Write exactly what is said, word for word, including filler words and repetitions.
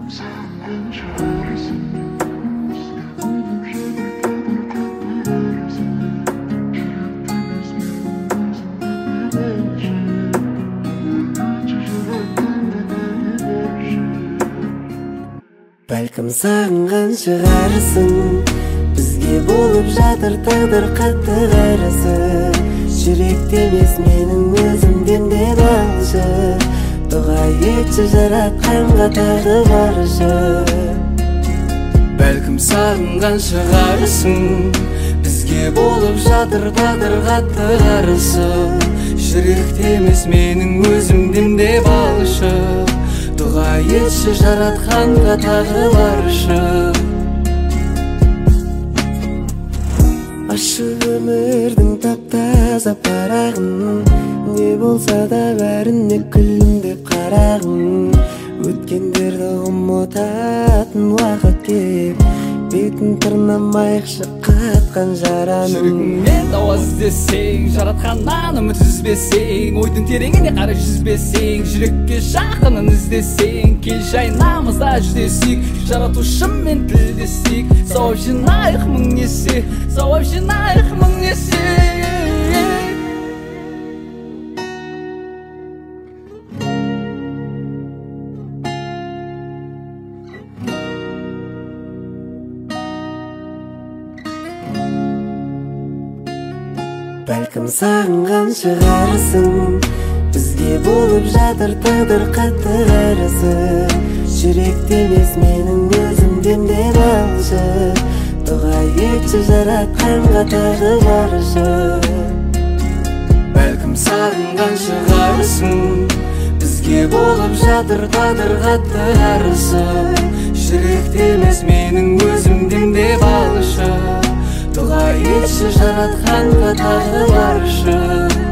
Бәлкім сағынған шығарсың, бізге болып жатыр тағдыр қатты қарысы. Жүректе емес менің өзімден де балшы, дұға етші жаратқанға тағы баршы. Бәлкім сағынған шығарсың, бізге болып жатыр тағдыр қатты қарысы. Жүректе емес менің өзімден де балшы, дұға етші жаратқанға тағы баршы. Ашық өмірдің тап-таза парағын, не болса да бәріне күлімдеп қарағын. Өткендерді ұмытатын уақыт кеп, бетін тырнамайықшы қатқан жараның. Жүрегіңнен дауа іздесең, жаратқаннан үміт үзбесең, ойдың тереңіне қарай жүзбесең, жүрекке жақынын іздесең, келші айнамызда жүздесейік, жаратушыммен тілдесейік. Сауап жинайық мың есе, сауап жинайық мың есе. Бәлкім сағынған шығарсың, бізге болып жатыр тағдыр қатты қарысы. Жүректе емес менің өзімден де балшы, дұға етші жаратқанға тағы баршы. Бәлкім сағынған шығарсың, бізге болып жатыр тағдыр қатты қарысы. Жүректе емес менің өзімден де балшы, дұға етші жаратқанға тағы баршы.